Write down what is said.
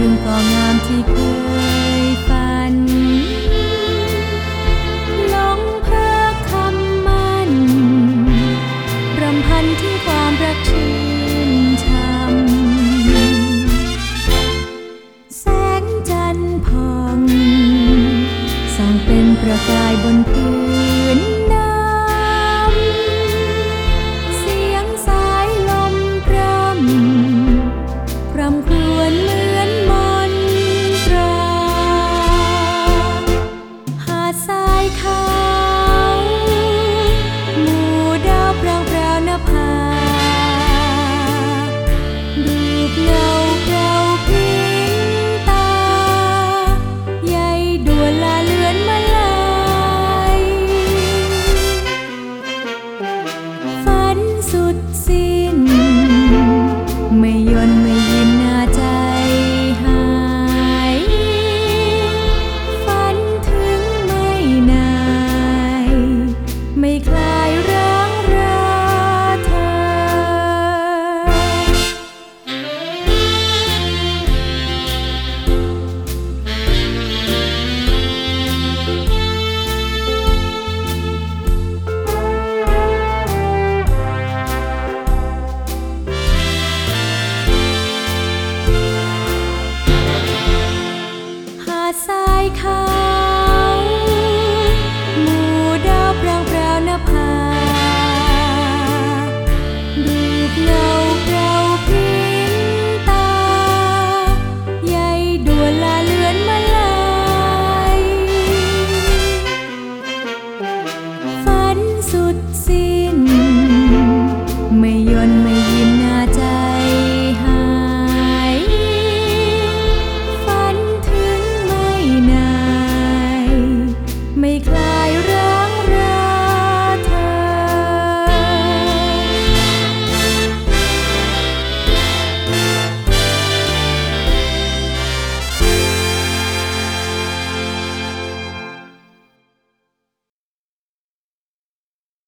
งก็งามที่เคยฝันหลงเพ้อคำมันรำพันที่ความรักชื่นช่ำแสงจันทร์ผ่องส่องเป็นประกายบนพื้นน้ำเสียงสายลมพร่ำครำครวญเหมือนมนตราหาดทรายขาวหมู่ดาวพรางพราวนภารูปเงาเกลาพิงตาใยดวนลาเลือนมาลายฝันสุดสิ้นไม่ยนไม่ยินหน้าใจหายฝันถึงไม่นายไม่คลายร้างราเธอหาดทรายขาว